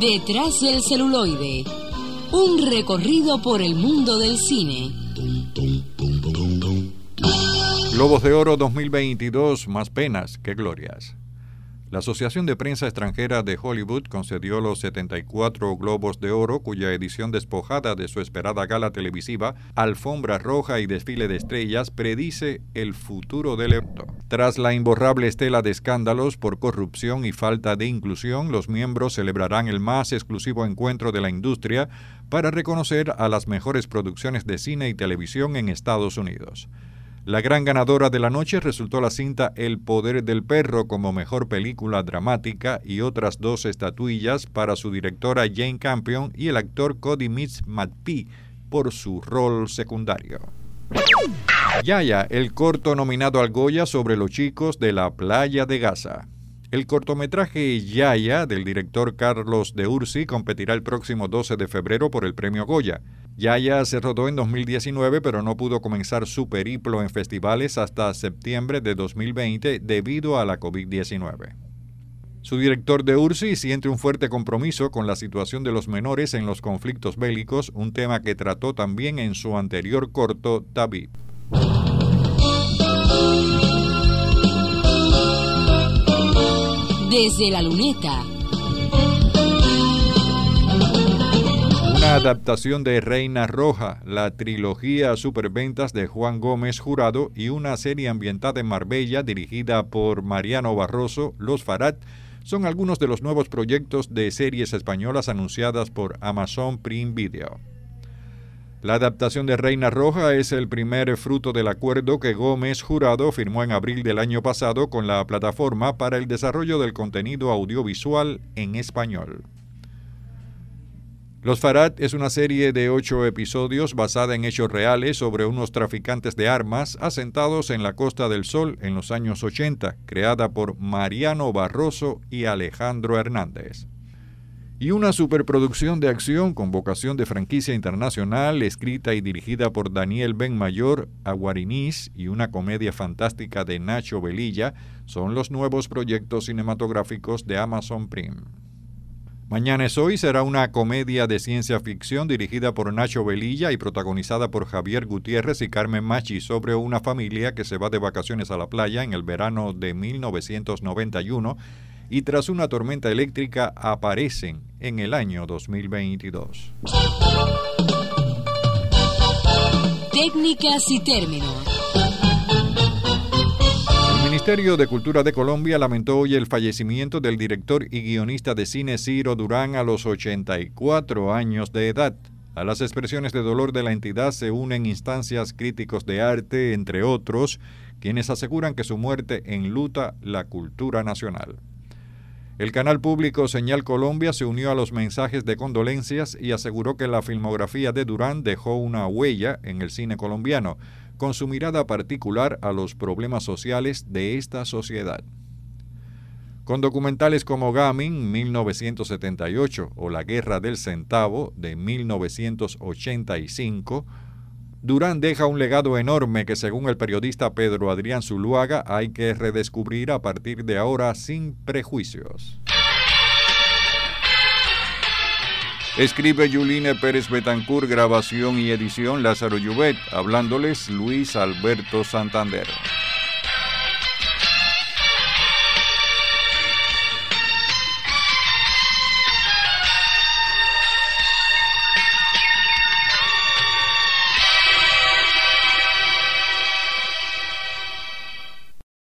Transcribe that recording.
Detrás del celuloide, un recorrido por el mundo del cine. Globos de Oro 2022, más penas que glorias. La Asociación de Prensa Extranjera de Hollywood concedió los 74 Globos de Oro, cuya edición despojada de su esperada gala televisiva, alfombra roja y desfile de estrellas, predice el futuro del evento. Tras la imborrable estela de escándalos por corrupción y falta de inclusión, los miembros celebrarán el más exclusivo encuentro de la industria para reconocer a las mejores producciones de cine y televisión en Estados Unidos. La gran ganadora de la noche resultó la cinta El Poder del Perro como mejor película dramática y otras 2 estatuillas para su directora Jane Campion y el actor Cody Mitz-McPhee por su rol secundario. Yaya, el corto nominado al Goya sobre los chicos de la playa de Gaza. El cortometraje Yaya, del director Carlos de Ursi, competirá el próximo 12 de febrero por el premio Goya. Yaya se rodó en 2019, pero no pudo comenzar su periplo en festivales hasta septiembre de 2020 debido a la COVID-19. Su director de Ursi siente un fuerte compromiso con la situación de los menores en los conflictos bélicos, un tema que trató también en su anterior corto, David. Desde la luneta. Una adaptación de Reina Roja, la trilogía superventas de Juan Gómez Jurado y una serie ambientada en Marbella dirigida por Mariano Barroso, Los Farad, son algunos de los nuevos proyectos de series españolas anunciadas por Amazon Prime Video. La adaptación de Reina Roja es el primer fruto del acuerdo que Gómez Jurado firmó en abril del año pasado con la plataforma para el desarrollo del contenido audiovisual en español. Los Farad es una serie de 8 episodios basada en hechos reales sobre unos traficantes de armas asentados en la Costa del Sol en los años 80, creada por Mariano Barroso y Alejandro Hernández. Y una superproducción de acción con vocación de franquicia internacional, escrita y dirigida por Daniel Benmayor, Aguariniz, y una comedia fantástica de Nacho Velilla, son los nuevos proyectos cinematográficos de Amazon Prime. Mañana es hoy será una comedia de ciencia ficción dirigida por Nacho Velilla y protagonizada por Javier Gutiérrez y Carmen Machi sobre una familia que se va de vacaciones a la playa en el verano de 1991 y tras una tormenta eléctrica aparecen en el año 2022. Técnicas y términos. El Ministerio de Cultura de Colombia lamentó hoy el fallecimiento del director y guionista de cine Ciro Durán a los 84 años de edad. A las expresiones de dolor de la entidad se unen instancias críticos de arte, entre otros, quienes aseguran que su muerte enluta la cultura nacional. El canal público Señal Colombia se unió a los mensajes de condolencias y aseguró que la filmografía de Durán dejó una huella en el cine colombiano, con su mirada particular a los problemas sociales de esta sociedad. Con documentales como Gamín, 1978, o La Guerra del Centavo, de 1985, Durán deja un legado enorme que, según el periodista Pedro Adrián Zuluaga, hay que redescubrir a partir de ahora sin prejuicios. Escribe Yuline Pérez Betancourt, grabación y edición Lázaro Llubet, hablándoles Luis Alberto Santander.